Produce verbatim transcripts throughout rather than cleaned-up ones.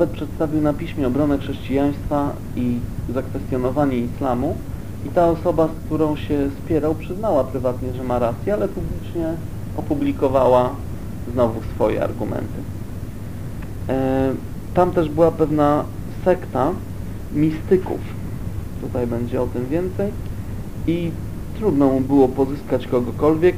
poet przedstawił na piśmie obronę chrześcijaństwa i zakwestionowanie islamu i ta osoba, z którą się spierał, przyznała prywatnie, że ma rację, ale publicznie opublikowała znowu swoje argumenty. E, tam też była pewna sekta mistyków. Tutaj będzie o tym więcej. I trudno mu było pozyskać kogokolwiek.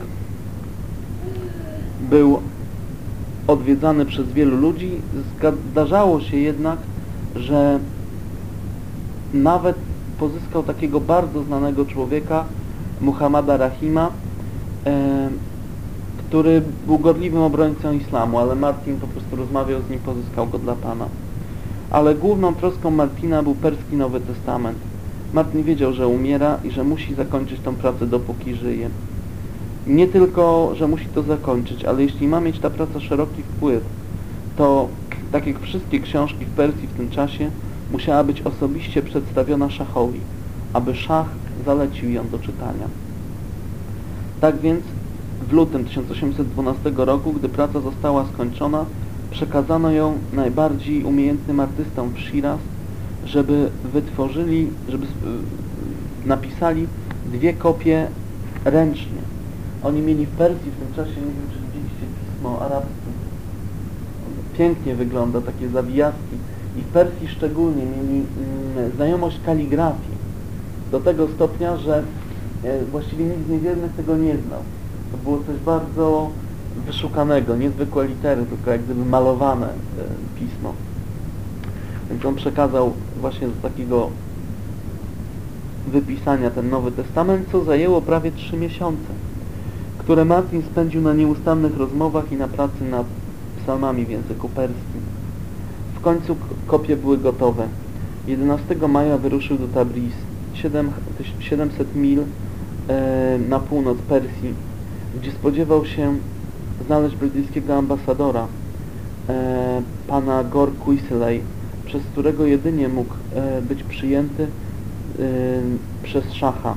Był odwiedzany przez wielu ludzi. Zdarzało się jednak, że nawet pozyskał takiego bardzo znanego człowieka, Muhammada Rahima, e, który był gorliwym obrońcą islamu, ale Martin po prostu rozmawiał z nim, pozyskał go dla Pana. Ale główną troską Martina był perski Nowy Testament. Martin wiedział, że umiera i że musi zakończyć tą pracę, dopóki żyje. Nie tylko, że musi to zakończyć, ale jeśli ma mieć ta praca szeroki wpływ, to tak jak wszystkie książki w Persji w tym czasie, musiała być osobiście przedstawiona szachowi, aby szach zalecił ją do czytania. Tak więc w lutym tysiąc osiemset dwunastego roku, gdy praca została skończona, przekazano ją najbardziej umiejętnym artystom w Shiraz, żeby wytworzyli, żeby napisali dwie kopie ręcznie. Oni mieli w Persji w tym czasie, nie wiem czy widzieliście pismo arabskie, pięknie wygląda, takie zawijaski, i w Persji szczególnie mieli mm, znajomość kaligrafii do tego stopnia, że e, właściwie nikt z niewiernych tego nie znał. To było coś bardzo wyszukanego, niezwykłe litery, tylko jak gdyby malowane e, pismo. Więc on przekazał właśnie z takiego wypisania ten Nowy Testament, co zajęło prawie trzy miesiące, które Martin spędził na nieustannych rozmowach i na pracy nad psalmami w języku perskim. W końcu kopie były gotowe. jedenastego maja wyruszył do Tabriz, siedemset mil e, na północ Persji, gdzie spodziewał się znaleźć brytyjskiego ambasadora, e, pana Gor Quisley, przez którego jedynie mógł e, być przyjęty e, przez szacha.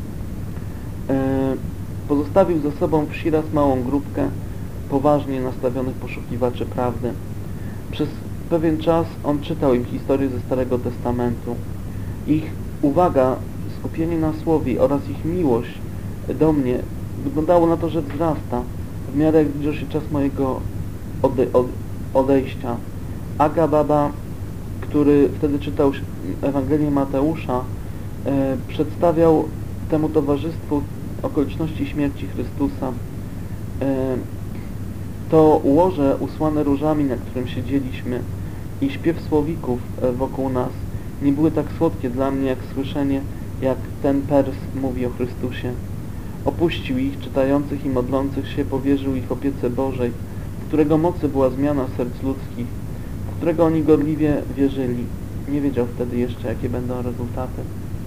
E, pozostawił za sobą w Shiraz małą grupkę poważnie nastawionych poszukiwaczy prawdy. Przez pewien czas on czytał im historię ze Starego Testamentu. Ich uwaga, skupienie na słowie oraz ich miłość do mnie wyglądało na to, że wzrasta w miarę jak zbliżał się czas mojego ode odejścia. Aga Baba, który wtedy czytał Ewangelię Mateusza, e, przedstawiał temu towarzystwu okoliczności śmierci Chrystusa. E, to łoże usłane różami, na którym siedzieliśmy, i śpiew słowików e, wokół nas nie były tak słodkie dla mnie, jak słyszenie, jak ten Pers mówi o Chrystusie. Opuścił ich, czytających i modlących się, powierzył ich opiece Bożej, w którego mocy była zmiana serc ludzkich, w którego oni gorliwie wierzyli. Nie wiedział wtedy jeszcze, jakie będą rezultaty.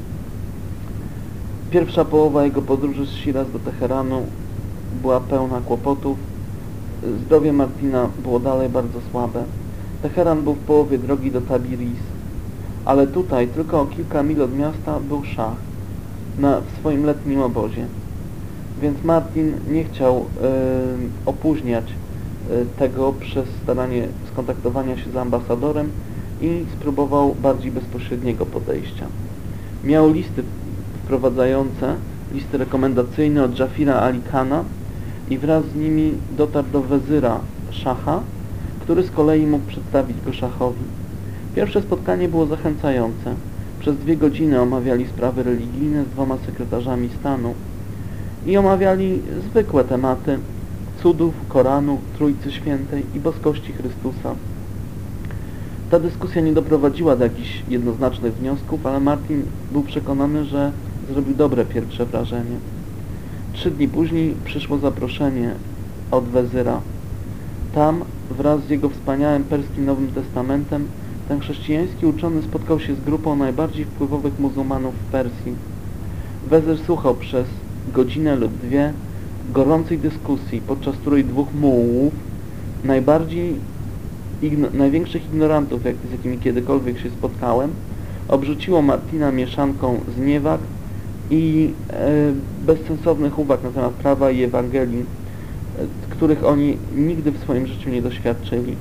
Pierwsza połowa jego podróży z Shiraz do Teheranu była pełna kłopotów. Zdrowie Martina było dalej bardzo słabe. Teheran był w połowie drogi do Tabriz, ale tutaj, tylko o kilka mil od miasta, był szach na, w swoim letnim obozie. Więc Martin nie chciał e, opóźniać e, tego przez staranie skontaktowania się z ambasadorem i spróbował bardziej bezpośredniego podejścia. Miał listy wprowadzające, listy rekomendacyjne od Jafira Ali Khana i wraz z nimi dotarł do wezyra szacha, który z kolei mógł przedstawić go szachowi. Pierwsze spotkanie było zachęcające. Przez dwie godziny omawiali sprawy religijne z dwoma sekretarzami stanu i omawiali zwykłe tematy cudów, Koranu, Trójcy Świętej i boskości Chrystusa. Ta dyskusja nie doprowadziła do jakichś jednoznacznych wniosków, ale Martin był przekonany, że zrobił dobre pierwsze wrażenie. Trzy dni później przyszło zaproszenie od wezyra. Tam, wraz z jego wspaniałym perskim Nowym Testamentem, ten chrześcijański uczony spotkał się z grupą najbardziej wpływowych muzułmanów w Persji. Wezyr słuchał przez godzinę lub dwie gorącej dyskusji, podczas której dwóch mułłów, najbardziej igno największych ignorantów, jak, z jakimi kiedykolwiek się spotkałem, obrzuciło Martina mieszanką zniewag i e, bezsensownych uwag na temat prawa i Ewangelii, e, których oni nigdy w swoim życiu nie doświadczyli.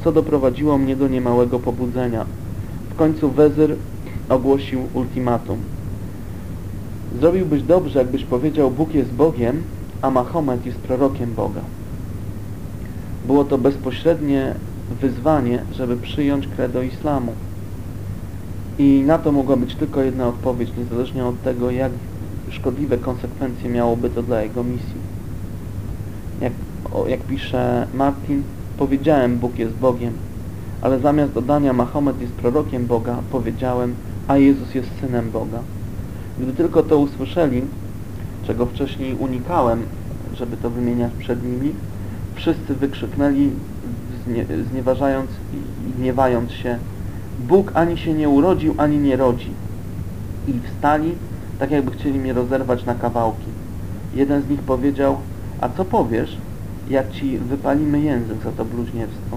co doprowadziło mnie do niemałego pobudzenia. W końcu wezyr ogłosił ultimatum. Zrobiłbyś dobrze, jakbyś powiedział: Bóg jest Bogiem, a Mahomet jest prorokiem Boga. Było to bezpośrednie wyzwanie, żeby przyjąć credo islamu. I na to mogła być tylko jedna odpowiedź, niezależnie od tego, jak szkodliwe konsekwencje miałoby to dla jego misji. Jak, o, jak pisze Martin, powiedziałem: Bóg jest Bogiem, ale zamiast dodania Mahomet jest prorokiem Boga, powiedziałem: a Jezus jest Synem Boga. Gdy tylko to usłyszeli, czego wcześniej unikałem, żeby to wymieniać przed nimi, wszyscy wykrzyknęli, znie, znieważając i gniewając się: Bóg ani się nie urodził, ani nie rodzi. I wstali, tak jakby chcieli mnie rozerwać na kawałki. Jeden z nich powiedział: a co powiesz, jak ci wypalimy język za to bluźnierstwo?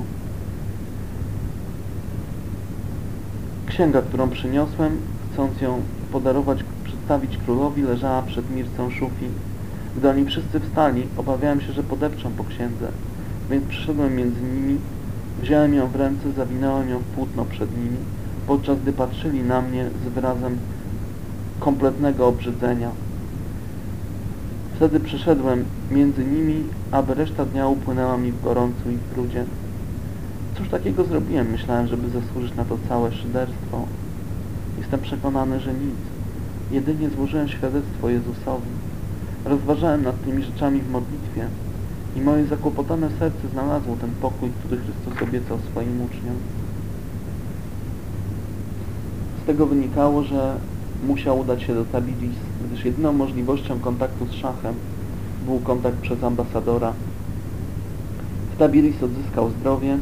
Księga, którą przyniosłem, chcąc ją podarować, przedstawić królowi, leżała przed Mircą Szufi. Gdy oni wszyscy wstali, obawiałem się, że podepczą po księdze, więc przyszedłem między nimi, wziąłem ją w ręce, zawinąłem ją w płótno przed nimi, podczas gdy patrzyli na mnie z wyrazem kompletnego obrzydzenia. Wtedy przyszedłem między nimi, aby reszta dnia upłynęła mi w gorącu i w brudzie. Cóż takiego zrobiłem, myślałem, żeby zasłużyć na to całe szyderstwo? Jestem przekonany, że nic. Jedynie złożyłem świadectwo Jezusowi. Rozważałem nad tymi rzeczami w modlitwie i moje zakłopotane serce znalazło ten pokój, który Chrystus obiecał swoim uczniom. Z tego wynikało, że musiał udać się do Tabriz, gdyż jedyną możliwością kontaktu z szachem był kontakt przez ambasadora. W Tabriz odzyskał zdrowie.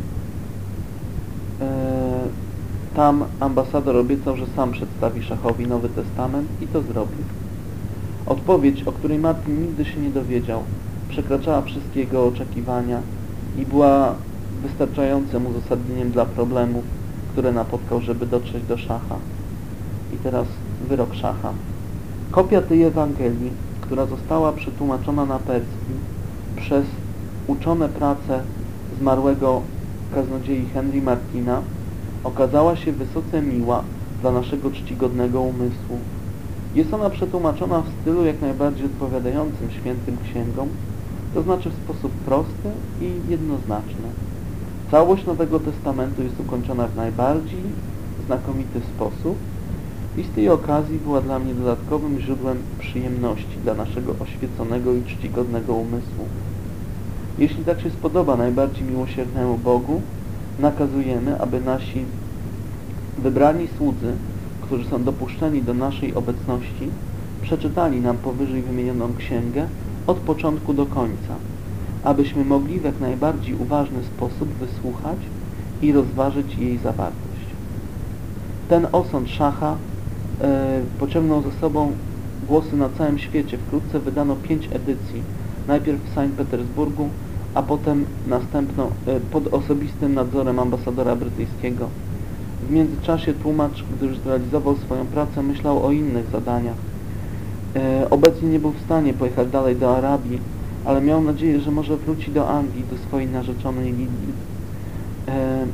Tam ambasador obiecał, że sam przedstawi szachowi Nowy Testament i to zrobił. Odpowiedź, o której Martin nigdy się nie dowiedział, przekraczała wszystkie jego oczekiwania i była wystarczającym uzasadnieniem dla problemów, które napotkał, żeby dotrzeć do szacha. I teraz wyrok szacha. Kopia tej Ewangelii, która została przetłumaczona na perski przez uczone prace zmarłego kaznodziei Henry Martina, okazała się wysoce miła dla naszego czcigodnego umysłu. Jest ona przetłumaczona w stylu jak najbardziej odpowiadającym świętym księgom, to znaczy w sposób prosty i jednoznaczny. Całość Nowego Testamentu jest ukończona w najbardziej znakomity sposób i z tej okazji była dla mnie dodatkowym źródłem przyjemności dla naszego oświeconego i czcigodnego umysłu. Jeśli tak się spodoba najbardziej miłosiernemu Bogu, nakazujemy, aby nasi wybrani słudzy, którzy są dopuszczeni do naszej obecności, przeczytali nam powyżej wymienioną księgę od początku do końca, abyśmy mogli w jak najbardziej uważny sposób wysłuchać i rozważyć jej zawartość. Ten osąd szacha e, pociągnął za sobą głosy na całym świecie. Wkrótce wydano pięć edycji, najpierw w Sankt Petersburgu, a potem następną e, pod osobistym nadzorem ambasadora brytyjskiego. W międzyczasie tłumacz, gdy już zrealizował swoją pracę, myślał o innych zadaniach. E, obecnie nie był w stanie pojechać dalej do Arabii, ale miał nadzieję, że może wróci do Anglii, do swojej narzeczonej Lidii. E,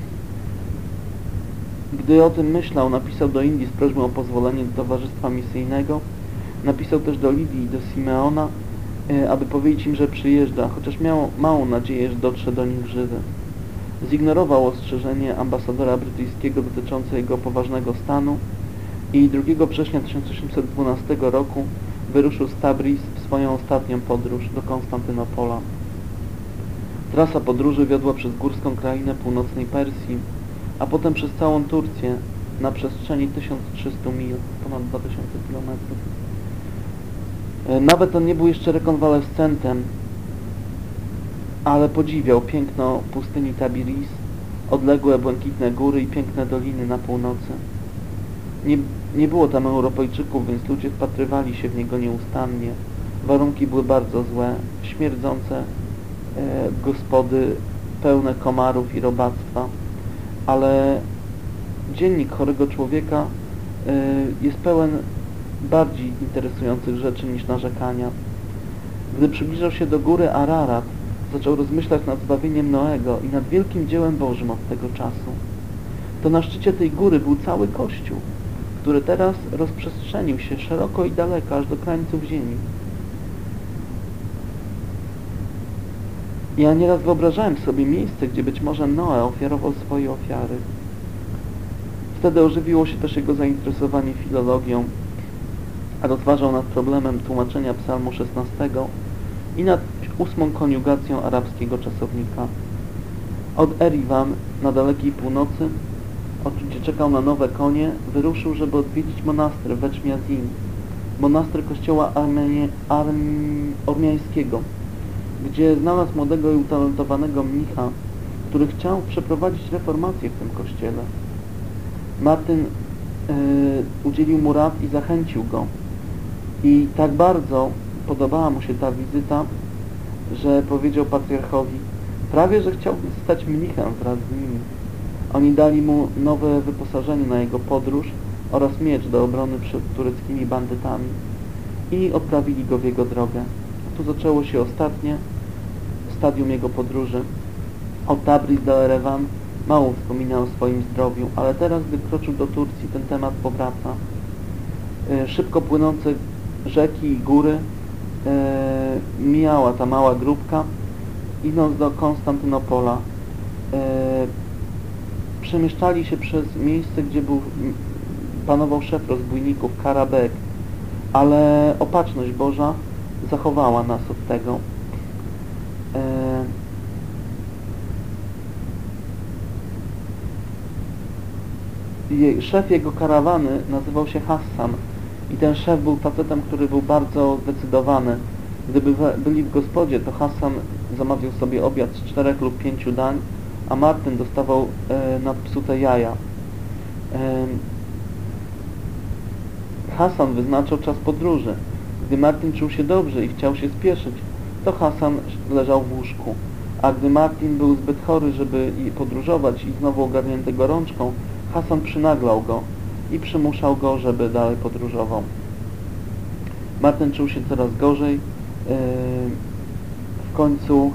gdy o tym myślał, napisał do Indii z prośbą o pozwolenie do towarzystwa misyjnego. Napisał też do Lidii i do Simeona, e, aby powiedzieć im, że przyjeżdża, chociaż miał małą nadzieję, że dotrze do nich żywy. Zignorował ostrzeżenie ambasadora brytyjskiego dotyczące jego poważnego stanu i drugiego września tysiąc osiemset dwunastego roku wyruszył z Tabriz w swoją ostatnią podróż do Konstantynopola. Trasa podróży wiodła przez górską krainę północnej Persji, a potem przez całą Turcję na przestrzeni tysiąc trzysta mil, ponad dwa tysiące kilometrów. Nawet on nie był jeszcze rekonwalescentem, ale podziwiał piękno pustyni Tabriz, odległe błękitne góry i piękne doliny na północy. Nie, nie było tam Europejczyków, więc ludzie wpatrywali się w niego nieustannie. Warunki były bardzo złe, śmierdzące e, gospody, pełne komarów i robactwa, ale dziennik chorego człowieka e, jest pełen bardziej interesujących rzeczy niż narzekania. Gdy przybliżał się do góry Ararat, zaczął rozmyślać nad zbawieniem Noego i nad wielkim dziełem Bożym od tego czasu. To na szczycie tej góry był cały Kościół, który teraz rozprzestrzenił się szeroko i daleko, aż do krańców ziemi. Ja nieraz wyobrażałem sobie miejsce, gdzie być może Noe ofiarował swoje ofiary. Wtedy ożywiło się też jego zainteresowanie filologią, a rozważał nad problemem tłumaczenia psalmu szesnastego i nad ósmą koniugacją arabskiego czasownika. Od Eriwan na dalekiej północy, gdzie czekał na nowe konie, wyruszył, żeby odwiedzić monaster w Eczmiadzin, monaster kościoła armenie, arm, ormiańskiego, gdzie znalazł młodego i utalentowanego mnicha, który chciał przeprowadzić reformację w tym kościele. Martyn yy, udzielił mu rad i zachęcił go. I tak bardzo podobała mu się ta wizyta, że powiedział patriarchowi: prawie, że chciałbym stać mnichem wraz z nimi. Oni dali mu nowe wyposażenie na jego podróż oraz miecz do obrony przed tureckimi bandytami i odprawili go w jego drogę. Tu zaczęło się ostatnie stadium jego podróży. Od Tabriz do Erewan mało wspominał o swoim zdrowiu, ale teraz, gdy kroczył do Turcji, ten temat powraca. Yy, szybko płynące rzeki i góry yy, mijała ta mała grupka, idąc do Konstantynopola. Yy, przemieszczali się przez miejsce, gdzie był, panował szef rozbójników, Karabek, ale opatrzność Boża zachowała nas od tego. Jej, szef jego karawany nazywał się Hassan i ten szef był facetem, który był bardzo zdecydowany. Gdyby byli w gospodzie, to Hassan zamawiał sobie obiad z czterech lub pięciu dań, a Martyn dostawał e, nadpsute jaja. E, Hassan wyznaczał czas podróży. Gdy Martyn czuł się dobrze i chciał się spieszyć, to Hassan leżał w łóżku, a gdy Martin był zbyt chory, żeby podróżować i znowu ogarnięty gorączką, Hassan przynaglał go i przymuszał go, żeby dalej podróżował. Martin czuł się coraz gorzej. Yy, w końcu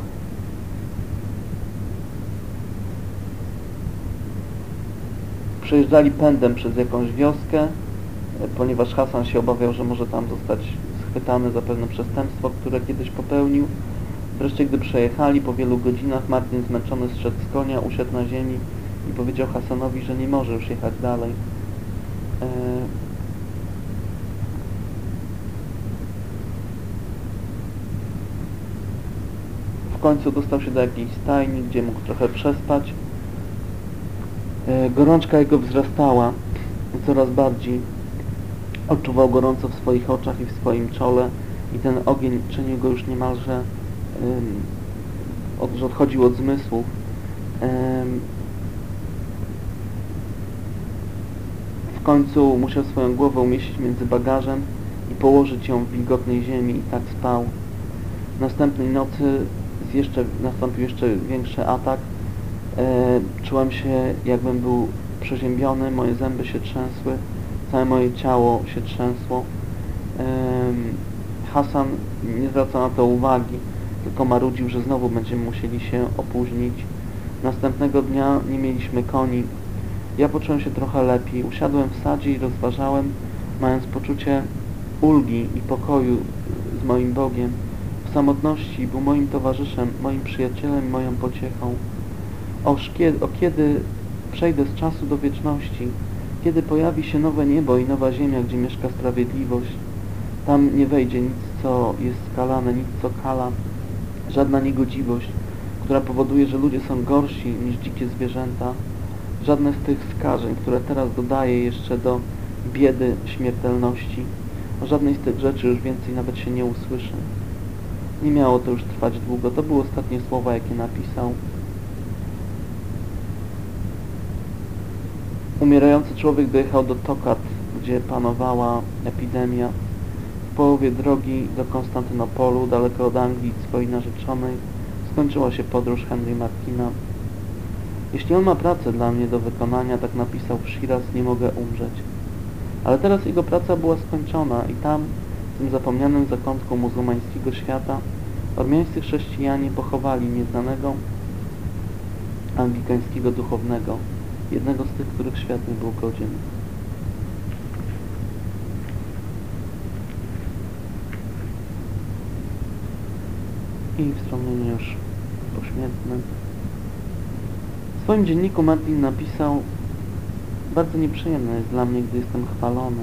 przejeżdżali pędem przez jakąś wioskę, ponieważ Hassan się obawiał, że może tam zostać schwytany za pewne przestępstwo, które kiedyś popełnił. Wreszcie, gdy przejechali, po wielu godzinach, Martin zmęczony zszedł z konia, usiadł na ziemi i powiedział Hassanowi, że nie może już jechać dalej. Yy... W końcu dostał się do jakiejś stajni, gdzie mógł trochę przespać. Yy, gorączka jego wzrastała coraz bardziej. Odczuwał gorąco w swoich oczach i w swoim czole i ten ogień czynił go już niemalże, yy, że odchodził od zmysłów. Yy, w końcu musiał swoją głowę umieścić między bagażem i położyć ją w wilgotnej ziemi i tak spał. Następnej nocy jeszcze, nastąpił jeszcze większy atak. Yy, czułem się, jakbym był przeziębiony, moje zęby się trzęsły, całe moje ciało się trzęsło. Yy, Hassan nie zwracał na to uwagi, tylko marudził, że znowu będziemy musieli się opóźnić. Następnego dnia nie mieliśmy koni. Ja poczułem się trochę lepiej. Usiadłem w sadzie i rozważałem, mając poczucie ulgi i pokoju z moim Bogiem. W samotności był moim towarzyszem, moim przyjacielem, moją pociechą. Oż kiedy, o kiedy przejdę z czasu do wieczności, kiedy pojawi się nowe niebo i nowa ziemia, gdzie mieszka sprawiedliwość, tam nie wejdzie nic, co jest skalane, nic, co kala, żadna niegodziwość, która powoduje, że ludzie są gorsi niż dzikie zwierzęta, żadne z tych skażeń, które teraz dodaje jeszcze do biedy śmiertelności. O żadnej z tych rzeczy już więcej nawet się nie usłyszy. Nie miało to już trwać długo. To były ostatnie słowa, jakie napisał. Umierający człowiek dojechał do Tokat, gdzie panowała epidemia. W połowie drogi do Konstantynopolu, daleko od Anglii, swojej narzeczonej, skończyła się podróż Henry Martina. Jeśli on ma pracę dla mnie do wykonania, tak napisał w Shiraz, nie mogę umrzeć. Ale teraz jego praca była skończona i tam, w tym zapomnianym zakątku muzułmańskiego świata, Ormiańscy chrześcijanie pochowali nieznanego anglikańskiego duchownego, jednego z tych, których świat nie był godzien. I wspomnienie już pośmiertne. W swoim dzienniku Martin napisał: bardzo nieprzyjemne jest dla mnie, gdy jestem chwalony.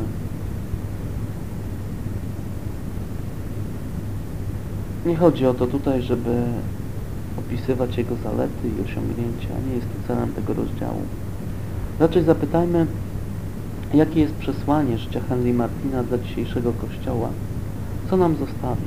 Nie chodzi o to tutaj, żeby opisywać jego zalety i osiągnięcia. Nie jest to celem tego rozdziału. Raczej zapytajmy, jakie jest przesłanie życia Henry Martina dla dzisiejszego Kościoła. Co nam zostawił?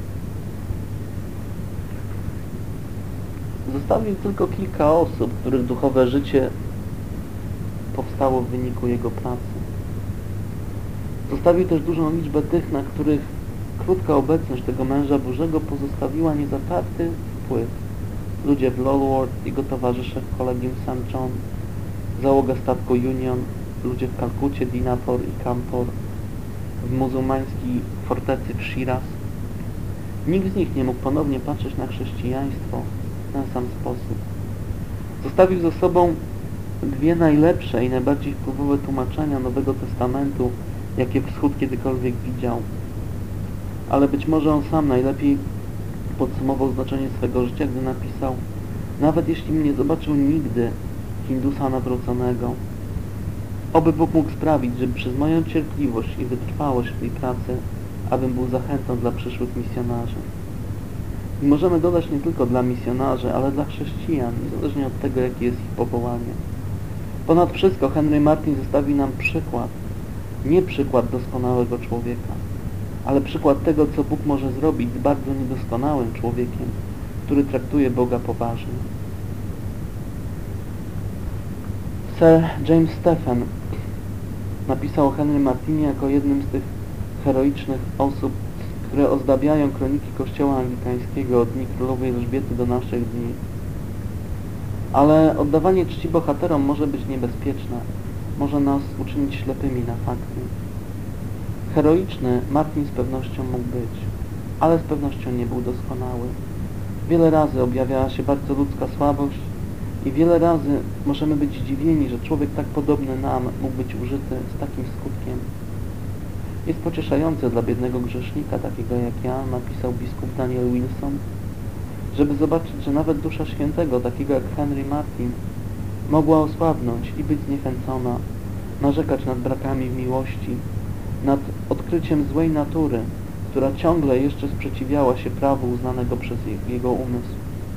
Zostawił tylko kilka osób, których duchowe życie powstało w wyniku jego pracy. Zostawił też dużą liczbę tych, na których krótka obecność tego męża Bożego pozostawiła niezatarty wpływ. Ludzie w Lulworth, jego towarzysze w Kolegium Saint John, załoga statku Union, ludzie w Kalkucie, Dinapor i Campor, w muzułmańskiej fortecy w Shiraz. Nikt z nich nie mógł ponownie patrzeć na chrześcijaństwo w ten sam sposób. Zostawił ze sobą dwie najlepsze i najbardziej wpływowe tłumaczenia Nowego Testamentu, jakie Wschód kiedykolwiek widział. Ale być może on sam najlepiej podsumował znaczenie swego życia, gdy napisał: nawet jeśli mnie zobaczył nigdy Hindusa nawróconego, oby Bóg mógł sprawić, żeby przez moją cierpliwość i wytrwałość w tej pracy, abym był zachętą dla przyszłych misjonarzy. I możemy dodać nie tylko dla misjonarzy, ale dla chrześcijan, niezależnie od tego, jakie jest ich powołanie. Ponad wszystko Henry Martin zostawi nam przykład, nie przykład doskonałego człowieka, ale przykład tego, co Bóg może zrobić z bardzo niedoskonałym człowiekiem, który traktuje Boga poważnie. Sir James Stephen napisał o Henry Martinie jako jednym z tych heroicznych osób, które ozdabiają kroniki Kościoła Anglikańskiego od dni królowej Elżbiety do naszych dni. Ale oddawanie czci bohaterom może być niebezpieczne, może nas uczynić ślepymi na fakty. Heroiczny Martin z pewnością mógł być, ale z pewnością nie był doskonały. Wiele razy objawiała się bardzo ludzka słabość i wiele razy możemy być zdziwieni, że człowiek tak podobny nam mógł być użyty z takim skutkiem. Jest pocieszające dla biednego grzesznika, takiego jak ja, napisał biskup Daniel Wilson, żeby zobaczyć, że nawet dusza świętego, takiego jak Henry Martin, mogła osłabnąć i być zniechęcona, narzekać nad brakami w miłości, nad odkryciem złej natury, która ciągle jeszcze sprzeciwiała się prawu uznanego przez jego umysł.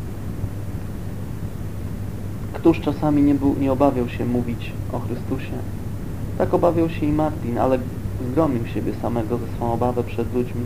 Któż czasami nie, był, nie obawiał się mówić o Chrystusie? Tak obawiał się i Martin, ale zgromił siebie samego ze swą obawę przed ludźmi.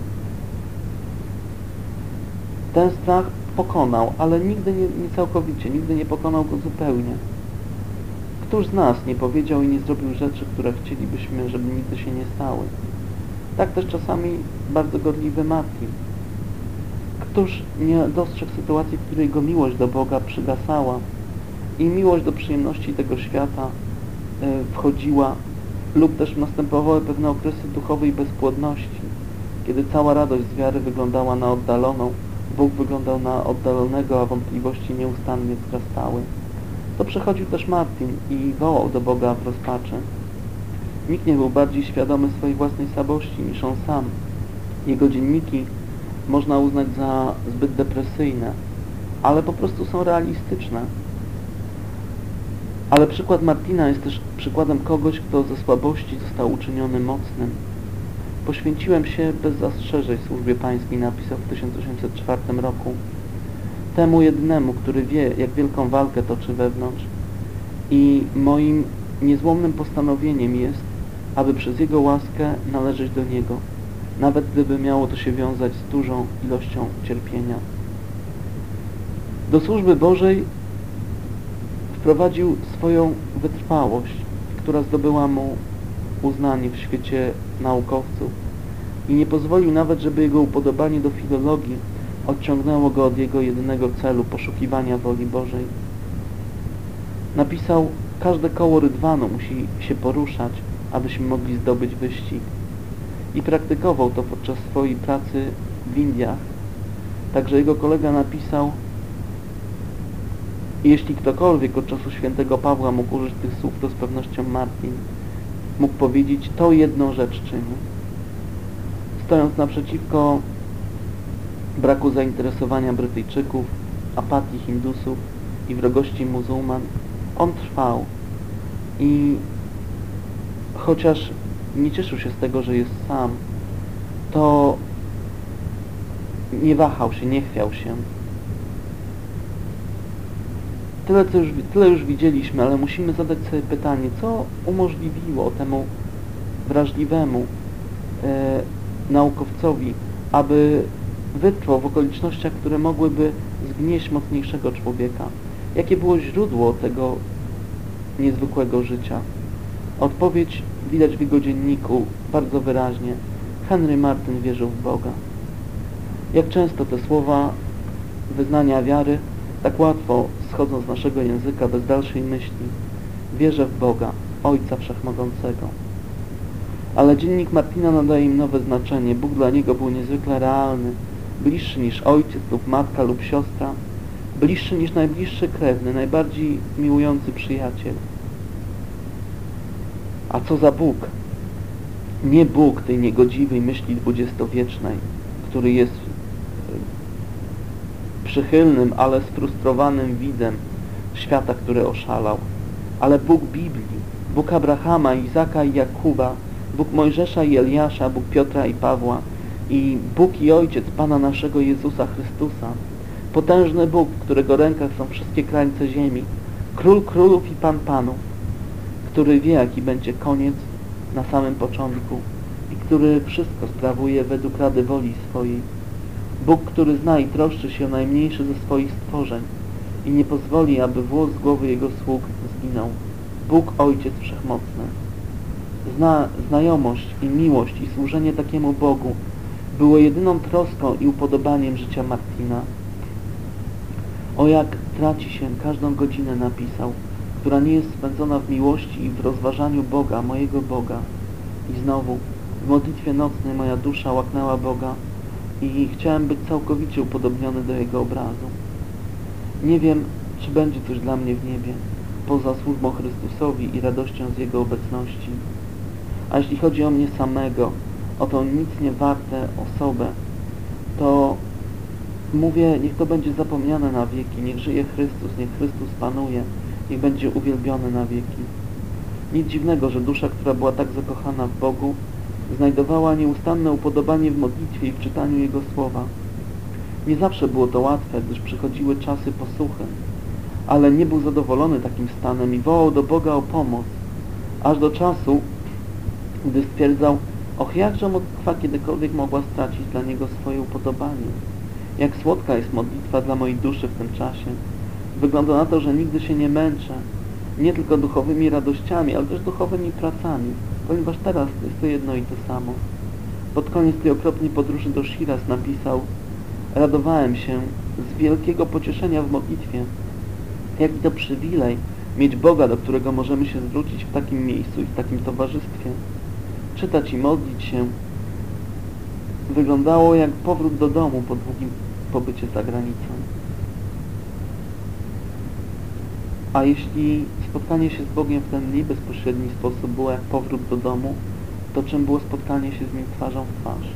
Ten strach pokonał, ale nigdy nie, nie całkowicie, nigdy nie pokonał go zupełnie. Któż z nas nie powiedział i nie zrobił rzeczy, które chcielibyśmy, żeby nigdy się nie stały? Tak też czasami bardzo gorliwy Martin. Któż nie dostrzegł sytuacji, w której jego miłość do Boga przygasała i miłość do przyjemności tego świata y, wchodziła, lub też następowały pewne okresy duchowej bezpłodności, kiedy cała radość z wiary wyglądała na oddaloną, Bóg wyglądał na oddalonego, a wątpliwości nieustannie wzrastały. To przechodził też Martin i wołał do Boga w rozpaczy. Nikt nie był bardziej świadomy swojej własnej słabości niż on sam. Jego dzienniki można uznać za zbyt depresyjne, ale po prostu są realistyczne. Ale przykład Martina jest też przykładem kogoś, kto ze słabości został uczyniony mocnym. Poświęciłem się bez zastrzeżeń służbie pańskiej, napisał w tysiąc osiemset czwartym roku. Temu jednemu, który wie, jak wielką walkę toczy wewnątrz. I moim niezłomnym postanowieniem jest, aby przez Jego łaskę należeć do Niego, nawet gdyby miało to się wiązać z dużą ilością cierpienia. Do służby Bożej wprowadził swoją wytrwałość, która zdobyła mu uznanie w świecie naukowców i nie pozwolił nawet, żeby jego upodobanie do filologii odciągnęło go od jego jedynego celu, poszukiwania woli Bożej. Napisał: każde koło rydwanu musi się poruszać, abyśmy mogli zdobyć wyścig. I praktykował to podczas swojej pracy w Indiach. Także jego kolega napisał: jeśli ktokolwiek od czasu świętego Pawła mógł użyć tych słów, to z pewnością Martin mógł powiedzieć: to jedną rzecz czyni. Stojąc naprzeciwko braku zainteresowania Brytyjczyków, apatii Hindusów i wrogości muzułman, on trwał i chociaż nie cieszył się z tego, że jest sam, to nie wahał się, nie chwiał się. Tyle, co już, tyle już widzieliśmy, ale musimy zadać sobie pytanie, co umożliwiło temu wrażliwemu e, naukowcowi, aby wytrwał w okolicznościach, które mogłyby zgnieść mocniejszego człowieka. Jakie było źródło tego niezwykłego życia? Odpowiedź widać w jego dzienniku bardzo wyraźnie. Henry Martyn wierzył w Boga. Jak często te słowa wyznania wiary tak łatwo schodzą z naszego języka bez dalszej myśli. Wierzę w Boga, Ojca Wszechmogącego. Ale dziennik Martina nadaje im nowe znaczenie. Bóg dla niego był niezwykle realny, bliższy niż ojciec lub matka lub siostra, bliższy niż najbliższy krewny, najbardziej miłujący przyjaciel. A co za Bóg? Nie Bóg tej niegodziwej myśli dwudziestowiecznej, który jest przychylnym, ale sfrustrowanym widem świata, który oszalał, ale Bóg Biblii, Bóg Abrahama, Izaka i Jakuba, Bóg Mojżesza i Eliasza, Bóg Piotra i Pawła i Bóg i Ojciec Pana naszego Jezusa Chrystusa, potężny Bóg, w którego rękach są wszystkie krańce ziemi, Król królów i Pan panów, który wie, jaki będzie koniec na samym początku i który wszystko sprawuje według rady woli swojej. Bóg, który zna i troszczy się o najmniejszy ze swoich stworzeń i nie pozwoli, aby włos z głowy Jego sług zginął. Bóg Ojciec Wszechmocny. Zna, znajomość i miłość i służenie takiemu Bogu było jedyną troską i upodobaniem życia Martina. O jak traci się każdą godzinę, napisał, która nie jest spędzona w miłości i w rozważaniu Boga, mojego Boga. I znowu, w modlitwie nocnej moja dusza łaknęła Boga i chciałem być całkowicie upodobniony do Jego obrazu. Nie wiem, czy będzie coś dla mnie w niebie, poza służbą Chrystusowi i radością z Jego obecności. A jeśli chodzi o mnie samego, o tą nic nie warte osobę, to mówię, niech to będzie zapomniane na wieki, niech żyje Chrystus, niech Chrystus panuje, niech będzie uwielbiony na wieki. Nic dziwnego, że dusza, która była tak zakochana w Bogu, znajdowała nieustanne upodobanie w modlitwie i w czytaniu Jego słowa. Nie zawsze było to łatwe, gdyż przychodziły czasy posuchy, ale nie był zadowolony takim stanem i wołał do Boga o pomoc, aż do czasu, gdy stwierdzał, och, jakże modlitwa kiedykolwiek mogła stracić dla Niego swoje upodobanie. Jak słodka jest modlitwa dla mojej duszy w tym czasie. Wygląda na to, że nigdy się nie męczę, nie tylko duchowymi radościami, ale też duchowymi pracami, ponieważ teraz jest to jedno i to samo. Pod koniec tej okropnej podróży do Shiraz napisał: radowałem się z wielkiego pocieszenia w modlitwie. Jaki to przywilej mieć Boga, do którego możemy się zwrócić w takim miejscu i w takim towarzystwie. Czytać i modlić się wyglądało jak powrót do domu po długim pobycie za granicą. A jeśli spotkanie się z Bogiem w ten niebezpośredni sposób było jak powrót do domu, to czym było spotkanie się z Nim twarzą w twarz?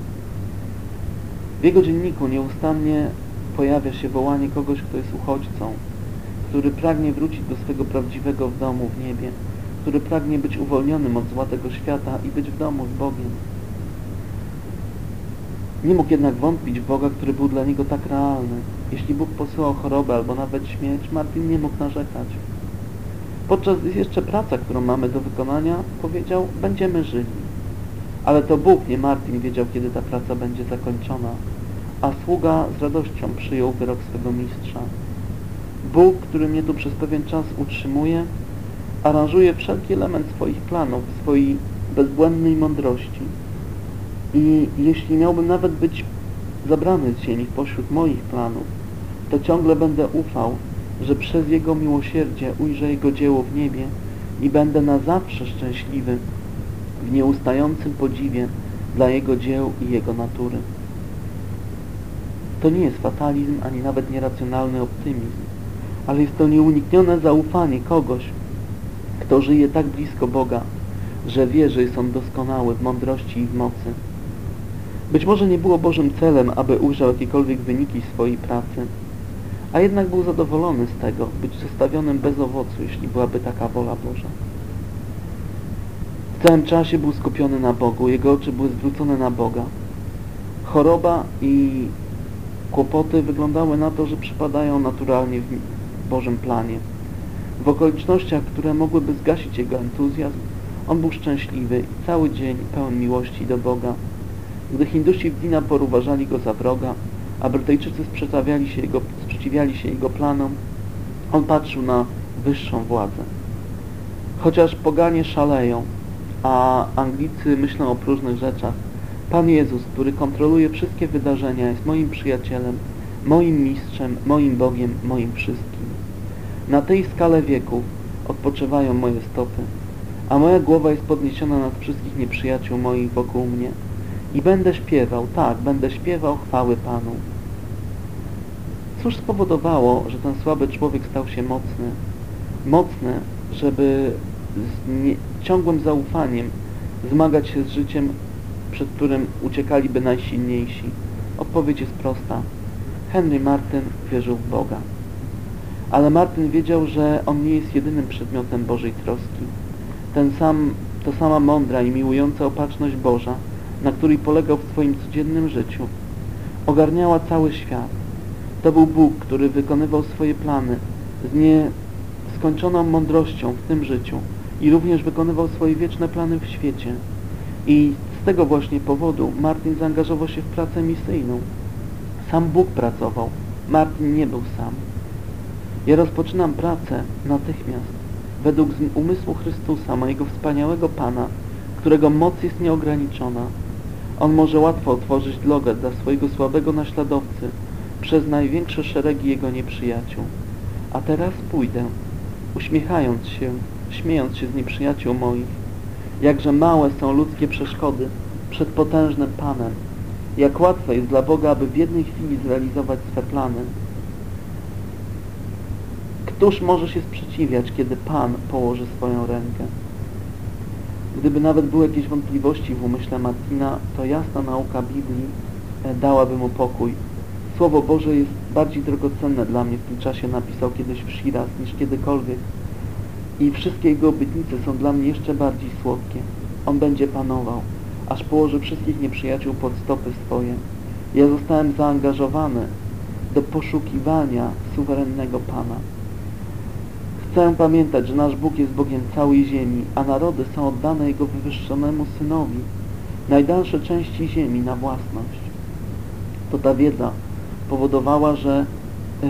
W jego dzienniku nieustannie pojawia się wołanie kogoś, kto jest uchodźcą, który pragnie wrócić do swego prawdziwego w domu w niebie, który pragnie być uwolnionym od zła tego świata i być w domu z Bogiem. Nie mógł jednak wątpić w Boga, który był dla niego tak realny. Jeśli Bóg posyłał chorobę albo nawet śmierć, Martin nie mógł narzekać. Podczas gdy jest jeszcze praca, którą mamy do wykonania, powiedział, będziemy żyli. Ale to Bóg, nie Martin, wiedział, kiedy ta praca będzie zakończona, a sługa z radością przyjął wyrok swego mistrza. Bóg, który mnie tu przez pewien czas utrzymuje, aranżuje wszelki element swoich planów, swojej bezbłędnej mądrości. I jeśli miałbym nawet być zabrany z ziemi pośród moich planów, to ciągle będę ufał, że przez Jego miłosierdzie ujrzę Jego dzieło w niebie i będę na zawsze szczęśliwy w nieustającym podziwie dla Jego dzieł i Jego natury. To nie jest fatalizm, ani nawet nieracjonalny optymizm, ale jest to nieuniknione zaufanie kogoś, kto żyje tak blisko Boga, że wie, że jest On doskonały w mądrości i w mocy. Być może nie było Bożym celem, aby ujrzał jakiekolwiek wyniki swojej pracy, a jednak był zadowolony z tego, być zostawionym bez owocu, jeśli byłaby taka wola Boża. W całym czasie był skupiony na Bogu, jego oczy były zwrócone na Boga. Choroba i kłopoty wyglądały na to, że przypadają naturalnie w Bożym planie. W okolicznościach, które mogłyby zgasić jego entuzjazm, on był szczęśliwy i cały dzień pełen miłości do Boga. Gdy Hindusi w Dinapor uważali go za wroga, a Brytyjczycy sprzeciwiali się jego, sprzeciwiali się jego planom, on patrzył na wyższą władzę. Chociaż poganie szaleją, a Anglicy myślą o próżnych rzeczach, Pan Jezus, który kontroluje wszystkie wydarzenia, jest moim przyjacielem, moim mistrzem, moim Bogiem, moim wszystkim. Na tej skale wieków odpoczywają moje stopy, a moja głowa jest podniesiona nad wszystkich nieprzyjaciół moich wokół mnie. I będę śpiewał, tak, będę śpiewał chwały Panu. Cóż spowodowało, że ten słaby człowiek stał się mocny? Mocny, żeby z nie, ciągłym zaufaniem zmagać się z życiem, przed którym uciekaliby najsilniejsi. Odpowiedź jest prosta. Henry Martyn wierzył w Boga. Ale Martyn wiedział, że on nie jest jedynym przedmiotem Bożej troski. Ten sam, to sama mądra i miłująca opatrzność Boża, na której polegał w swoim codziennym życiu, ogarniała cały świat. To był Bóg, który wykonywał swoje plany z nieskończoną mądrością w tym życiu i również wykonywał swoje wieczne plany w świecie. I z tego właśnie powodu Martin zaangażował się w pracę misyjną. Sam Bóg pracował. Martin nie był sam. Ja rozpoczynam pracę natychmiast, według umysłu Chrystusa, mojego wspaniałego Pana, którego moc jest nieograniczona. On może łatwo otworzyć drogę dla swojego słabego naśladowcy przez największe szeregi jego nieprzyjaciół. A teraz pójdę, uśmiechając się, śmiejąc się z nieprzyjaciół moich. Jakże małe są ludzkie przeszkody przed potężnym Panem. Jak łatwe jest dla Boga, aby w jednej chwili zrealizować swe plany. Któż może się sprzeciwiać, kiedy Pan położy swoją rękę? Gdyby nawet były jakieś wątpliwości w umyśle Martina, to jasna nauka Biblii dałaby mu pokój. Słowo Boże jest bardziej drogocenne dla mnie w tym czasie, napisał kiedyś w Shiraz, niż kiedykolwiek. I wszystkie jego obietnice są dla mnie jeszcze bardziej słodkie. On będzie panował, aż położy wszystkich nieprzyjaciół pod stopy swoje. Ja zostałem zaangażowany do poszukiwania suwerennego Pana. Chcę pamiętać, że nasz Bóg jest Bogiem całej ziemi, a narody są oddane Jego wywyższonemu Synowi, najdalsze części ziemi na własność. To ta wiedza powodowała, że yy,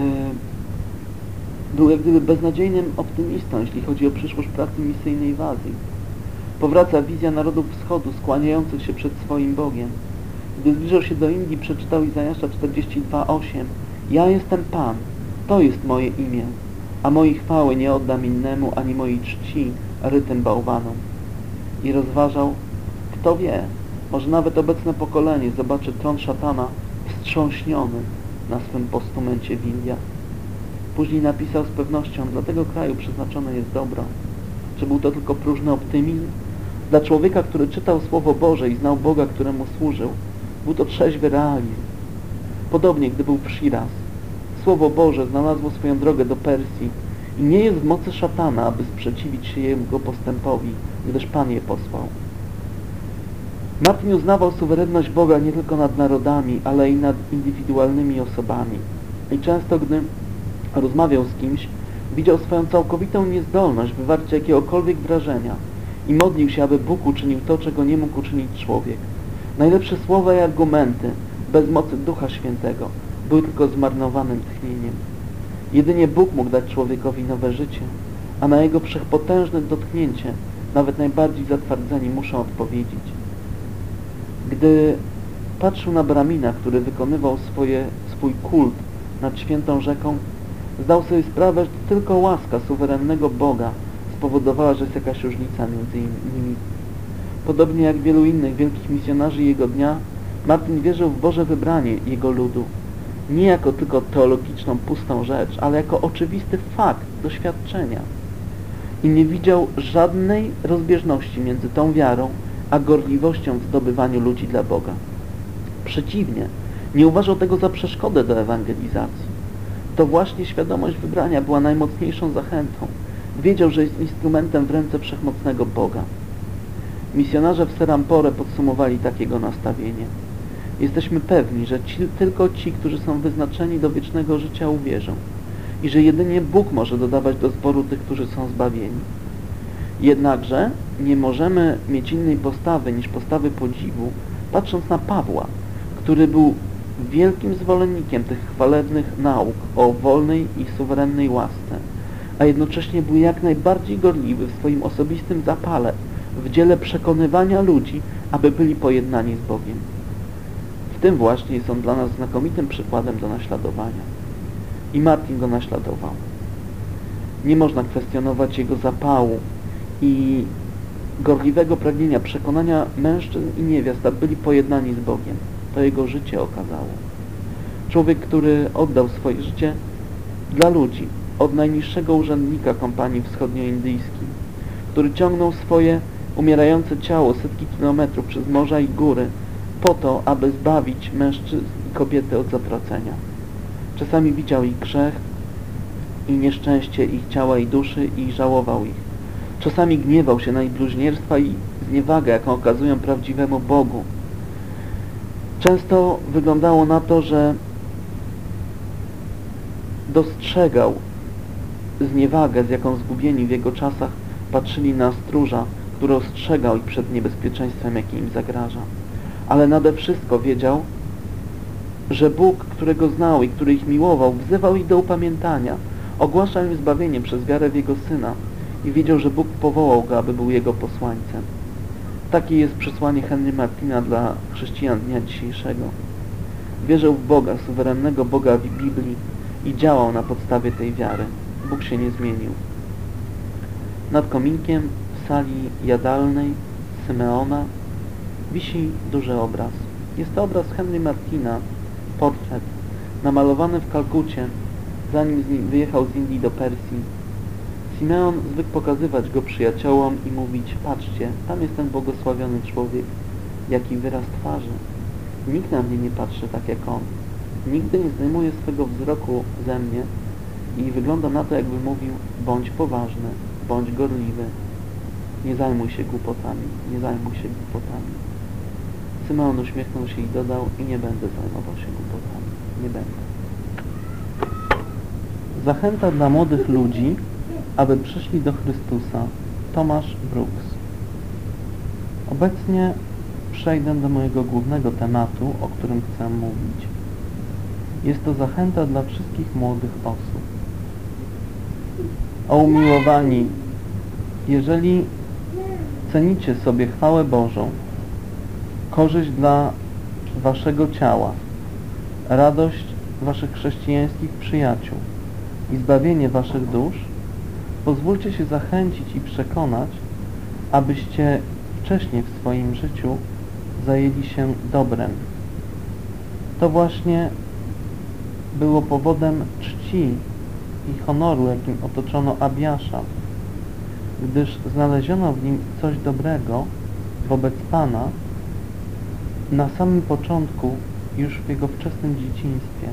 był jak gdyby beznadziejnym optymistą, jeśli chodzi o przyszłość pracy misyjnej w Azji. Powraca wizja narodów wschodu skłaniających się przed swoim Bogiem. Gdy zbliżał się do Indii, przeczytał Izajasza czterdzieści dwa osiem. Ja jestem Pan, to jest moje imię, a mojej chwały nie oddam innemu, ani mojej czci rytym bałwanom. I rozważał, kto wie, może nawet obecne pokolenie zobaczy tron szatana wstrząśniony na swym postumencie w Indiach. Później napisał z pewnością, dla tego kraju przeznaczone jest dobro. Czy był to tylko próżny optymizm? Dla człowieka, który czytał Słowo Boże i znał Boga, któremu służył, był to trzeźwy realizm. Podobnie, gdy był w Shiraz. Słowo Boże znalazło swoją drogę do Persji i nie jest w mocy szatana, aby sprzeciwić się jego postępowi, gdyż Pan je posłał. Martin uznawał suwerenność Boga nie tylko nad narodami, ale i nad indywidualnymi osobami. I często, gdy rozmawiał z kimś, widział swoją całkowitą niezdolność wywarcia jakiegokolwiek wrażenia i modlił się, aby Bóg uczynił to, czego nie mógł uczynić człowiek. Najlepsze słowa i argumenty, bez mocy Ducha Świętego, były tylko zmarnowanym tchnieniem. Jedynie Bóg mógł dać człowiekowi nowe życie, a na jego wszechpotężne dotknięcie nawet najbardziej zatwardzeni muszą odpowiedzieć. Gdy patrzył na Bramina, który wykonywał swoje, swój kult nad świętą rzeką, zdał sobie sprawę, że tylko łaska suwerennego Boga spowodowała, że jest jakaś różnica między nimi. Podobnie jak wielu innych wielkich misjonarzy jego dnia, Martin wierzył w Boże wybranie jego ludu. nie jako tylko teologiczną, pustą rzecz, ale jako oczywisty fakt doświadczenia. I nie widział żadnej rozbieżności między tą wiarą a gorliwością w zdobywaniu ludzi dla Boga. Przeciwnie, nie uważał tego za przeszkodę do ewangelizacji. To właśnie świadomość wybrania była najmocniejszą zachętą. Wiedział, że jest instrumentem w ręce wszechmocnego Boga. Misjonarze w Serampore podsumowali takiego nastawienie. Jesteśmy pewni, że ci, tylko ci, którzy są wyznaczeni do wiecznego życia, uwierzą i że jedynie Bóg może dodawać do zboru tych, którzy są zbawieni. Jednakże nie możemy mieć innej postawy niż postawy podziwu, patrząc na Pawła, który był wielkim zwolennikiem tych chwalebnych nauk o wolnej i suwerennej łasce, a jednocześnie był jak najbardziej gorliwy w swoim osobistym zapale w dziele przekonywania ludzi, aby byli pojednani z Bogiem. W tym właśnie jest on dla nas znakomitym przykładem do naśladowania. I Martin go naśladował. Nie można kwestionować jego zapału i gorliwego pragnienia przekonania mężczyzn i niewiast, aby byli pojednani z Bogiem. To jego życie okazało. Człowiek, który oddał swoje życie dla ludzi, od najniższego urzędnika kompanii wschodnioindyjskiej, który ciągnął swoje umierające ciało setki kilometrów przez morza i góry po to, aby zbawić mężczyzn i kobiety od zatracenia. Czasami widział ich grzech i nieszczęście ich ciała i duszy i żałował ich. Czasami gniewał się na ich bluźnierstwa i zniewagę, jaką okazują prawdziwemu Bogu. Często wyglądało na to, że dostrzegał zniewagę, z jaką zgubieni w jego czasach patrzyli na stróża, który ostrzegał ich przed niebezpieczeństwem, jakie im zagraża. Ale nade wszystko wiedział, że Bóg, którego znał i który ich miłował, wzywał ich do upamiętania, ogłaszał im zbawienie przez wiarę w Jego Syna i wiedział, że Bóg powołał go, aby był Jego posłańcem. Takie jest przesłanie Henry Martina dla chrześcijan dnia dzisiejszego. Wierzył w Boga, suwerennego Boga w Biblii i działał na podstawie tej wiary. Bóg się nie zmienił. Nad kominkiem w sali jadalnej Symeona wisi duży obraz. Jest to obraz Henry Martina, portret, namalowany w Kalkucie, zanim wyjechał z Indii do Persji. Simeon zwykł pokazywać go przyjaciołom i mówić: patrzcie, tam jest ten błogosławiony człowiek, jaki wyraz twarzy. Nikt na mnie nie patrzy tak jak on. Nigdy nie zdejmuje swego wzroku ze mnie i wygląda na to, jakby mówił: bądź poważny, bądź gorliwy, nie zajmuj się głupotami, nie zajmuj się głupotami. Symeon uśmiechnął się i dodał: i nie będę zajmował się głupotami, nie będę. Zachęta dla młodych ludzi, aby przyszli do Chrystusa. Tomasz Brooks. Obecnie przejdę do mojego głównego tematu, o którym chcę mówić. Jest to zachęta dla wszystkich młodych osób. O umiłowani, jeżeli cenicie sobie chwałę Bożą, korzyść dla waszego ciała, radość waszych chrześcijańskich przyjaciół i zbawienie waszych dusz, pozwólcie się zachęcić i przekonać, abyście wcześniej w swoim życiu zajęli się dobrem. To właśnie było powodem czci i honoru, jakim otoczono Abiasza, gdyż znaleziono w nim coś dobrego wobec Pana na samym początku, już w jego wczesnym dzieciństwie.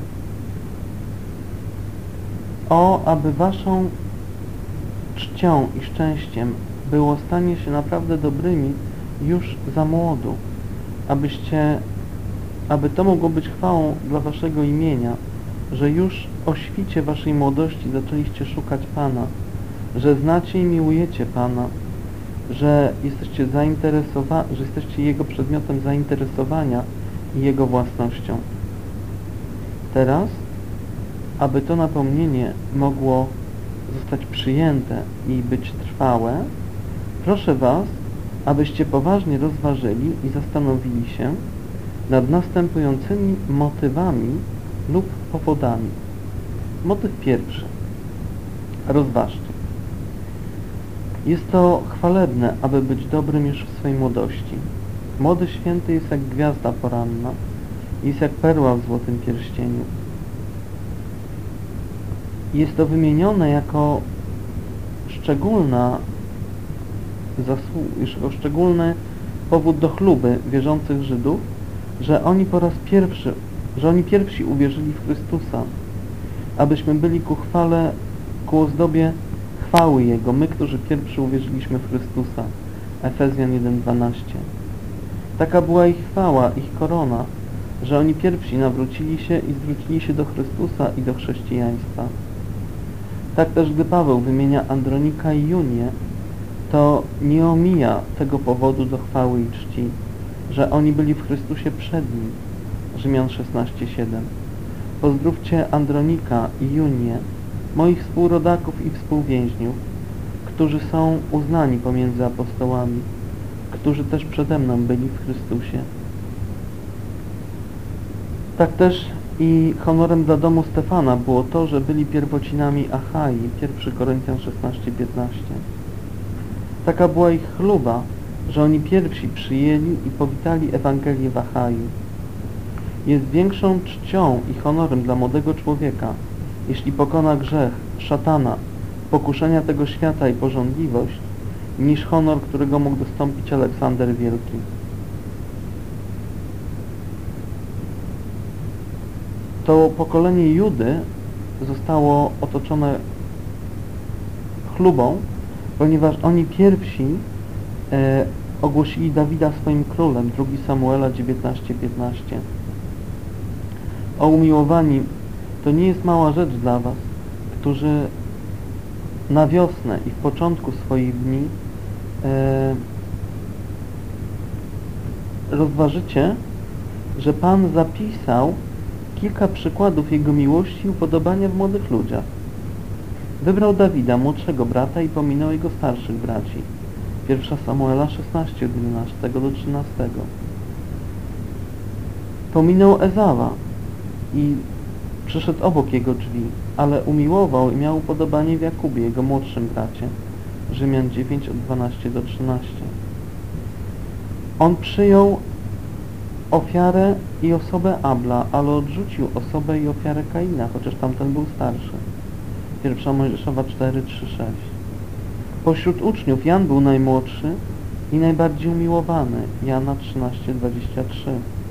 O, aby waszą czcią i szczęściem było stanie się naprawdę dobrymi już za młodu, abyście, aby to mogło być chwałą dla waszego imienia, że już o świcie waszej młodości zaczęliście szukać Pana, że znacie i miłujecie Pana, że jesteście zainteresowani, że jesteście Jego przedmiotem zainteresowania i Jego własnością. Teraz, aby to napomnienie mogło zostać przyjęte i być trwałe, proszę was, abyście poważnie rozważyli i zastanowili się nad następującymi motywami lub powodami. Motyw pierwszy. Rozważcie. Jest to chwalebne, aby być dobrym już w swojej młodości. Młody święty jest jak gwiazda poranna, jest jak perła w złotym pierścieniu. jest to wymienione jako szczególna zasłu- jako szczególny powód do chluby wierzących Żydów, że oni po raz pierwszy, że oni pierwsi uwierzyli w Chrystusa, abyśmy byli ku chwale, ku ozdobie chwały Jego, my, którzy pierwszy uwierzyliśmy w Chrystusa. Efezjan jeden dwanaście. Taka była ich chwała, ich korona, że oni pierwsi nawrócili się i zwrócili się do Chrystusa i do chrześcijaństwa. Tak też, gdy Paweł wymienia Andronika i Junię, to nie omija tego powodu do chwały i czci, że oni byli w Chrystusie przed Nim. Rzymian szesnaście siedem. Pozdrówcie Andronika i Junię, moich współrodaków i współwięźniów, którzy są uznani pomiędzy apostołami, którzy też przede mną byli w Chrystusie. Tak też i honorem dla domu Stefana było to, że byli pierwocinami Achai, pierwszy Koryntian szesnaście piętnaście. Taka była ich chluba, że oni pierwsi przyjęli i powitali Ewangelię w Achai. Jest większą czcią i honorem dla młodego człowieka, jeśli pokona grzech, szatana, pokuszenia tego świata i pożądliwość, niż honor, którego mógł dostąpić Aleksander Wielki. To pokolenie Judy zostało otoczone chlubą, ponieważ oni pierwsi e, ogłosili Dawida swoim królem, drugi Samuela dziewiętnaście piętnaście. O umiłowani, to nie jest mała rzecz dla was, którzy na wiosnę i w początku swoich dni e, rozważycie, że Pan zapisał kilka przykładów Jego miłości i upodobania w młodych ludziach. Wybrał Dawida, młodszego brata, i pominął jego starszych braci. pierwsza Samuela szesnaście, od jedenastego do trzynastego. Pominął Ezawa i przyszedł obok jego drzwi, ale umiłował i miał upodobanie w Jakubie, jego młodszym bracie. Rzymian dziewięć, od dwunastego do trzynastego. On przyjął ofiarę i osobę Abla, ale odrzucił osobę i ofiarę Kaina, chociaż tamten był starszy. pierwsza Mojżeszowa cztery, trzy, sześć. Pośród uczniów Jan był najmłodszy i najbardziej umiłowany. Jana trzynaście, dwadzieścia trzy.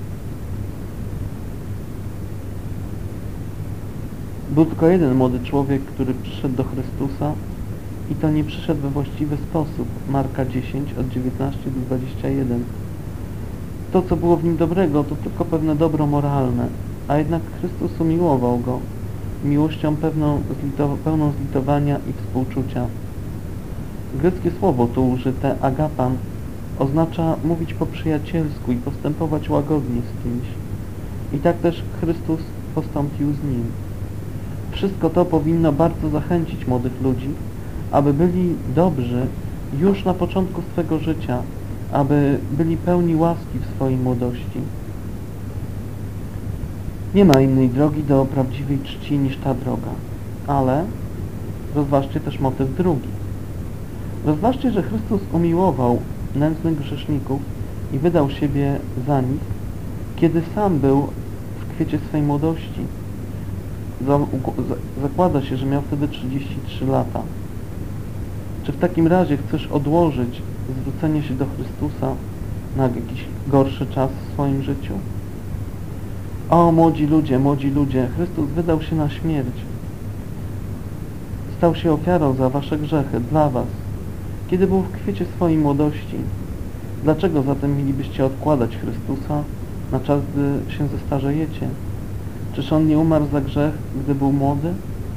Był tylko jeden młody człowiek, który przyszedł do Chrystusa i to nie przyszedł we właściwy sposób. Marka dziesięć, od dziewiętnastego do dwudziestego pierwszego. To, co było w nim dobrego, to tylko pewne dobro moralne, a jednak Chrystus umiłował go miłością pewną, zlito, pełną zlitowania i współczucia. Greckie słowo tu użyte, agapan, oznacza mówić po przyjacielsku i postępować łagodnie z kimś. I tak też Chrystus postąpił z nim. Wszystko to powinno bardzo zachęcić młodych ludzi, aby byli dobrzy już na początku swego życia, aby byli pełni łaski w swojej młodości. Nie ma innej drogi do prawdziwej czci niż ta droga, ale rozważcie też motyw drugi. Rozważcie, że Chrystus umiłował nędznych grzeszników i wydał siebie za nich, kiedy sam był w kwiecie swej młodości. Zakłada się, że miał wtedy trzydzieści trzy lata. Czy w takim razie chcesz odłożyć zwrócenie się do Chrystusa na jakiś gorszy czas w swoim życiu? O, młodzi ludzie, młodzi ludzie, Chrystus wydał się na śmierć. Stał się ofiarą za wasze grzechy, dla was, kiedy był w kwiecie swojej młodości. Dlaczego zatem mielibyście odkładać Chrystusa na czas, gdy się zestarzejecie? Czyż On nie umarł za grzech, gdy był młody?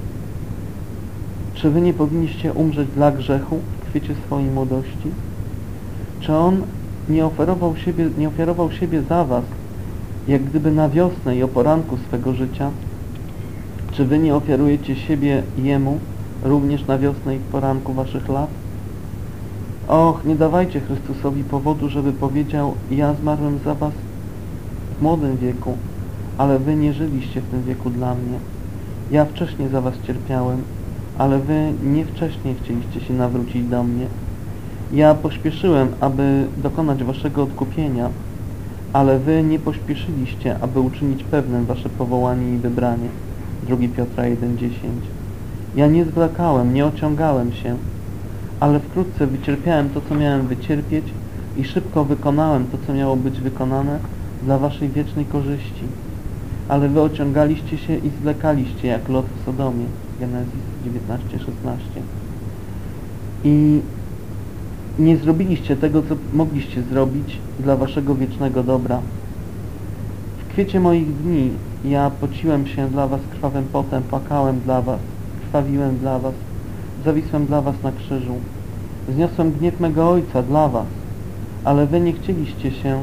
Czy wy nie powinniście umrzeć dla grzechu w kwiecie swojej młodości? Czy On nie oferował siebie, nie ofiarował siebie za was, jak gdyby na wiosnę i o poranku swego życia? Czy wy nie ofiarujecie siebie Jemu również na wiosnę i w poranku waszych lat? Och, nie dawajcie Chrystusowi powodu, żeby powiedział: ja zmarłem za was w młodym wieku, ale wy nie żyliście w tym wieku dla mnie. Ja wcześniej za was cierpiałem, ale wy nie wcześniej chcieliście się nawrócić do mnie. Ja pośpieszyłem, aby dokonać waszego odkupienia, ale wy nie pośpieszyliście, aby uczynić pewnym wasze powołanie i wybranie. drugi Piotra jeden dziesięć. Ja nie zwlekałem, nie ociągałem się, ale wkrótce wycierpiałem to, co miałem wycierpieć i szybko wykonałem to, co miało być wykonane dla waszej wiecznej korzyści. Ale wy ociągaliście się i zwlekaliście jak Lot w Sodomie. Genezis dziewiętnaście szesnaście. I nie zrobiliście tego, co mogliście zrobić dla waszego wiecznego dobra. W kwiecie moich dni ja pociłem się dla was krwawym potem, płakałem dla was, krwawiłem dla was, zawisłem dla was na krzyżu. Zniosłem gniew mego Ojca dla was, ale wy nie chcieliście się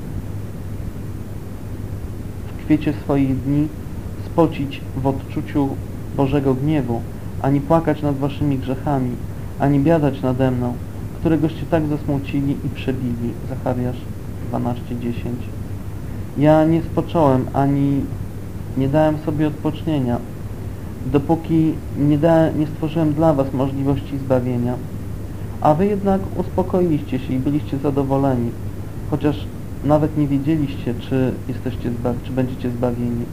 w kwiecie swoich dni spocić w odczuciu Bożego gniewu, ani płakać nad waszymi grzechami, ani biadać nade mną, któregoście tak zasmucili i przebili. Zachariasz dwanaście dziesięć. Ja nie spocząłem, ani nie dałem sobie odpocznienia, dopóki nie, da, nie stworzyłem dla was możliwości zbawienia. A wy jednak uspokoiliście się i byliście zadowoleni, chociaż nawet nie wiedzieliście, czy jesteście zbaw czy będziecie zbawieni.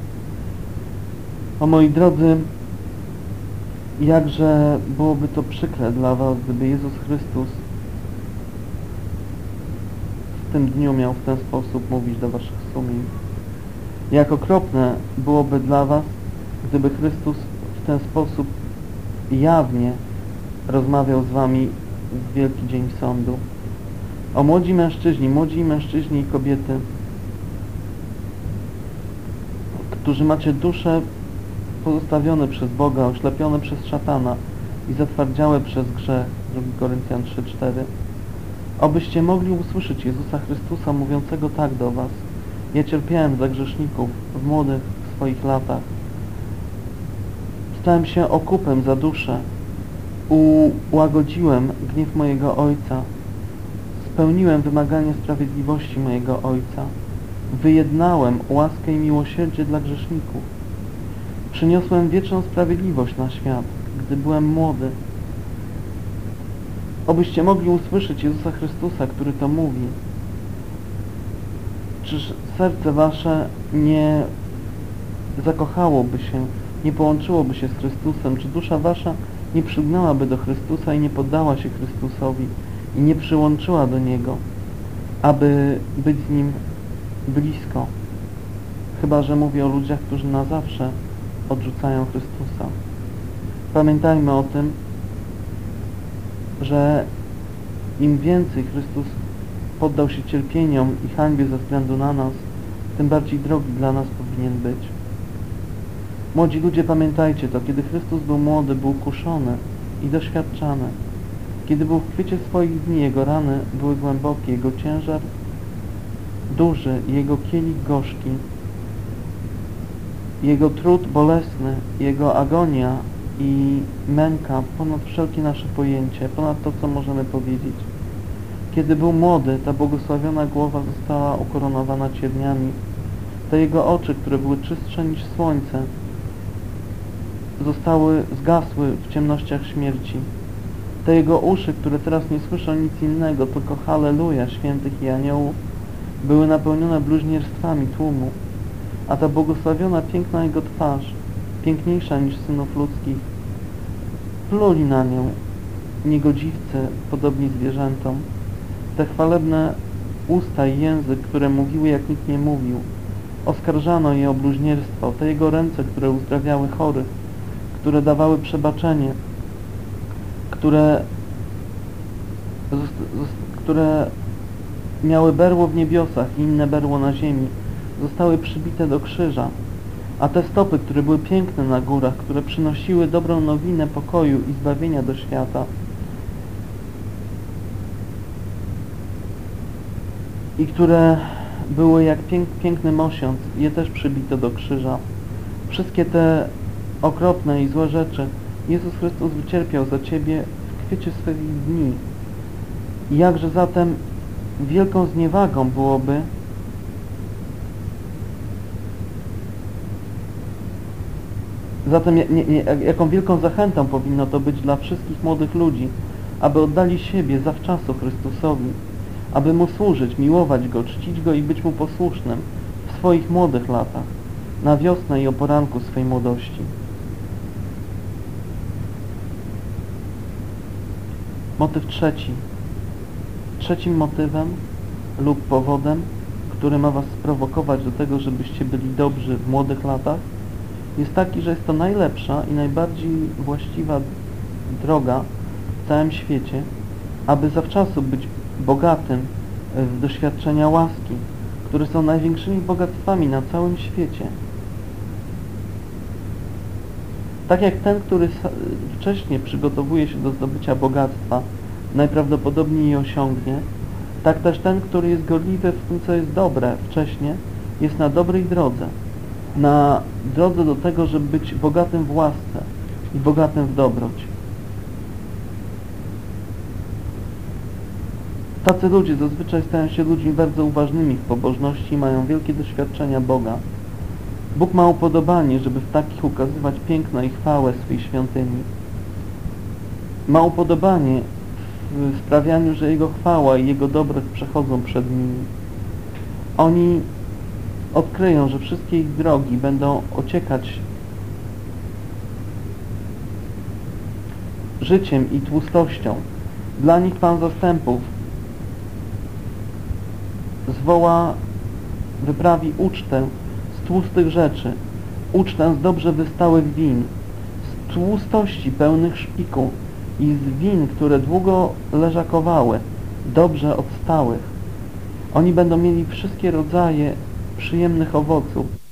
O moi drodzy, jakże byłoby to przykre dla was, gdyby Jezus Chrystus w tym dniu miał w ten sposób mówić do waszych sumień. Jak okropne byłoby dla was, gdyby Chrystus w ten sposób jawnie rozmawiał z wami w wielki dzień sądu. O młodzi mężczyźni, młodzi mężczyźni i kobiety, którzy macie dusze pozostawione przez Boga, oślepione przez szatana i zatwardziałe przez grzech, drugi Koryntian trzy cztery. Obyście mogli usłyszeć Jezusa Chrystusa mówiącego tak do was: ja cierpiałem za grzeszników w młodych swoich latach. Stałem się okupem za duszę, ułagodziłem gniew mojego Ojca, spełniłem wymagania sprawiedliwości mojego Ojca, wyjednałem łaskę i miłosierdzie dla grzeszników. Przyniosłem wieczną sprawiedliwość na świat, gdy byłem młody. Obyście mogli usłyszeć Jezusa Chrystusa, który to mówi. Czyż serce wasze nie zakochałoby się, nie połączyłoby się z Chrystusem? Czy dusza wasza nie przygnęłaby do Chrystusa i nie poddała się Chrystusowi i nie przyłączyła do Niego, aby być z Nim blisko? Chyba że mówię o ludziach, którzy na zawsze odrzucają Chrystusa. Pamiętajmy o tym, że im więcej Chrystus poddał się cierpieniom i hańbie ze względu na nas, tym bardziej drogi dla nas powinien być. Młodzi ludzie, pamiętajcie to, kiedy Chrystus był młody, był kuszony i doświadczany. Kiedy był w kwiecie swoich dni, Jego rany były głębokie, Jego ciężar duży, Jego kielich gorzki, Jego trud bolesny, Jego agonia i męka ponad wszelkie nasze pojęcie, ponad to, co możemy powiedzieć. Kiedy był młody, ta błogosławiona głowa została ukoronowana cierniami. Te Jego oczy, które były czystsze niż słońce, zostały, zgasły w ciemnościach śmierci. Te Jego uszy, które teraz nie słyszą nic innego, tylko halleluja świętych i aniołów, były napełnione bluźnierstwami tłumu. A ta błogosławiona, piękna Jego twarz, piękniejsza niż synów ludzkich, pluli na nią niegodziwcy, podobni zwierzętom. Te chwalebne usta i język, które mówiły jak nikt nie mówił, oskarżano je o bluźnierstwo. Te Jego ręce, które uzdrawiały chorych, które dawały przebaczenie, które, które miały berło w niebiosach i inne berło na ziemi, zostały przybite do krzyża. A te stopy, które były piękne na górach, które przynosiły dobrą nowinę pokoju i zbawienia do świata, i które były jak pięk, piękny mosiąc, je też przybito do krzyża. Wszystkie te okropne i złe rzeczy Jezus Chrystus wycierpiał za Ciebie w kwiecie swych dni. I jakże zatem wielką zniewagą byłoby Zatem nie, nie, jaką wielką zachętą powinno to być dla wszystkich młodych ludzi, aby oddali siebie zawczasu Chrystusowi, aby Mu służyć, miłować Go, czcić Go i być Mu posłusznym w swoich młodych latach, na wiosnę i o poranku swej młodości. Motyw trzeci. Trzecim motywem lub powodem, który ma was sprowokować do tego, żebyście byli dobrzy w młodych latach, jest taki, że jest to najlepsza i najbardziej właściwa droga w całym świecie, aby zawczasu być bogatym w doświadczenia łaski, które są największymi bogactwami na całym świecie. Tak jak ten, który wcześniej przygotowuje się do zdobycia bogactwa, najprawdopodobniej je osiągnie, tak też ten, który jest gorliwy w tym, co jest dobre wcześniej, jest na dobrej drodze. Na drodze do tego, żeby być bogatym w łasce i bogatym w dobroć. Tacy ludzie zazwyczaj stają się ludźmi bardzo uważnymi w pobożności i mają wielkie doświadczenia Boga. Bóg ma upodobanie, żeby w takich ukazywać piękno i chwałę swej świątyni. Ma upodobanie w sprawianiu, że Jego chwała i Jego dobroć przechodzą przed nimi. Oni odkryją, że wszystkie ich drogi będą ociekać życiem i tłustością. Dla nich Pan Zastępów zwoła, wyprawi ucztę z tłustych rzeczy, ucztę z dobrze wystałych win, z tłustości pełnych szpiku i z win, które długo leżakowały, dobrze odstałych. Oni będą mieli wszystkie rodzaje przyjemnych owoców,